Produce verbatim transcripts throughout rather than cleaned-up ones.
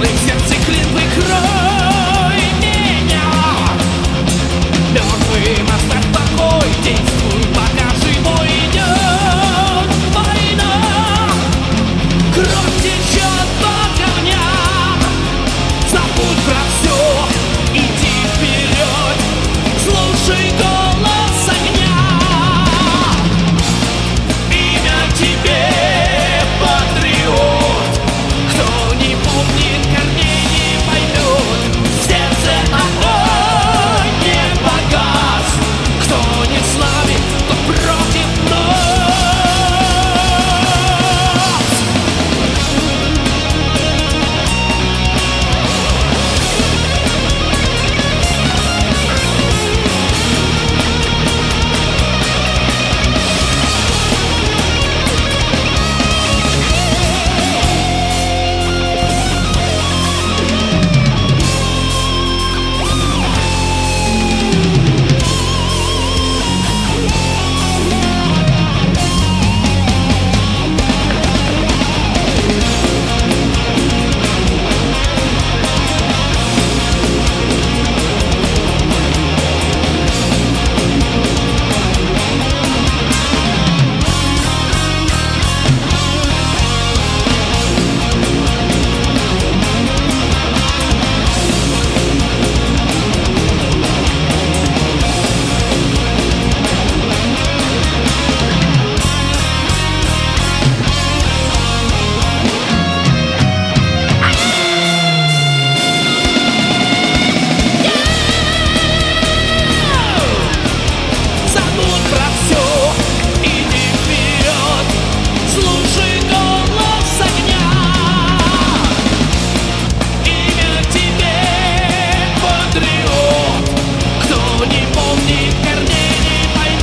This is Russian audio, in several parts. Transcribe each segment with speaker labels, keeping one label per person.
Speaker 1: Стрелы в сердце, клин выкрой меня. Мертвым оставь покой, действуй, пока живой идет война. Кровь течет по камням, забудь про все, иди вперед, слушай голос огня. Имя тебе патриот, кто не помнит корней, не поймет. В сердце огонь не погас, кто не славит, тот против нас.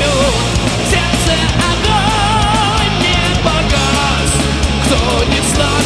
Speaker 1: Кто не знает.